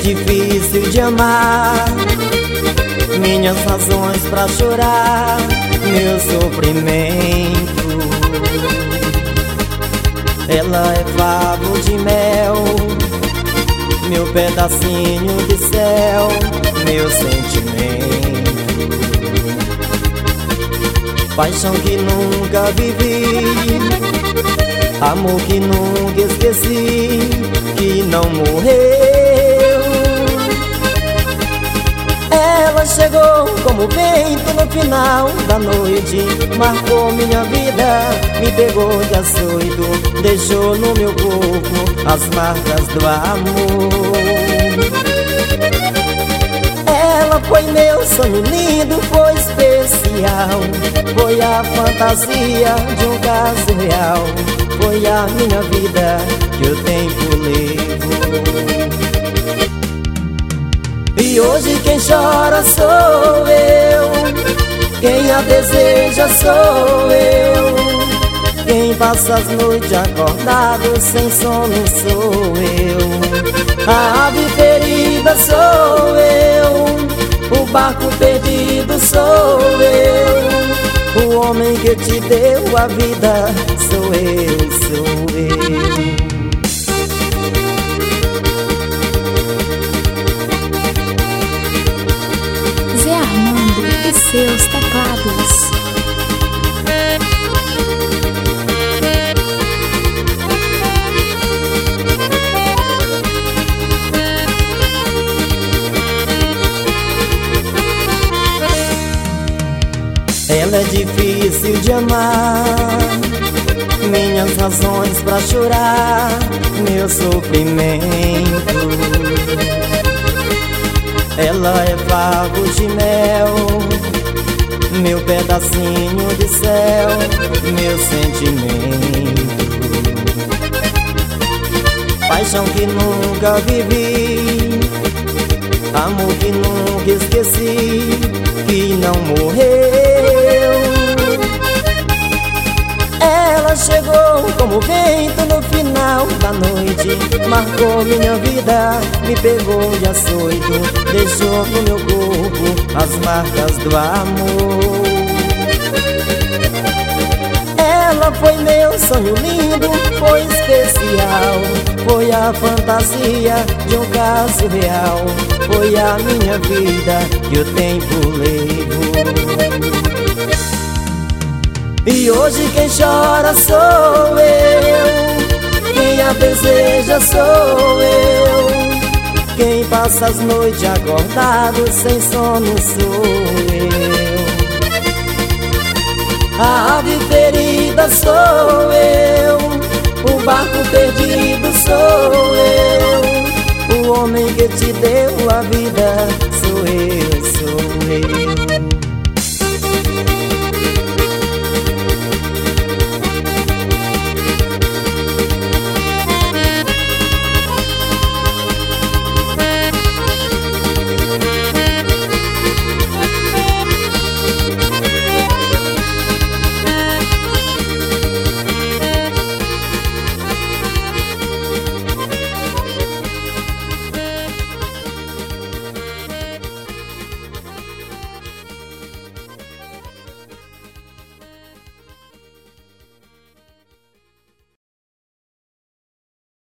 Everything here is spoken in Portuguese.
difícil de amar, minhas razões pra chorar, meu sofrimento. Ela é favo de mel, meu pedacinho de céu, meu sentimento. Paixão que nunca vivi, amor que nunca esqueci, que não morreu. Ela chegou como vento no final da noite, marcou minha vida, me pegou de açoito, deixou no meu corpo as marcas do amor. Ela foi meu sonho lindo, foi especial, foi a fantasia de um caso real, foi a minha vida que o tempo levou. E hoje quem chora sou eu, quem a deseja sou eu, quem passa as noites acordado sem sono sou eu. A ave ferida sou eu, o barco perdido sou eu, o homem que te deu a vida sou eu, sou eu. Zé Armando e seus teclados. Ela é difícil de amar, minhas razões pra chorar, meu sofrimento. Ela é favo de mel, meu pedacinho de céu, meu sentimento. Paixão que nunca vivi, amor que nunca esqueci, que não morreu. Ela chegou como vento no final da noite, marcou minha vida, me pegou de açoito, deixou no meu corpo as marcas do amor. Ela foi meu sonho lindo, foi especial, foi a fantasia de um caso real, foi a minha vida que o tempo levou. E hoje quem chora sou eu, quem a deseja sou eu, quem passa as noites acordado sem sono sou eu. A ave ferida sou eu, o barco perdido sou eu, o homem que te deu a vida sou eu, sou eu.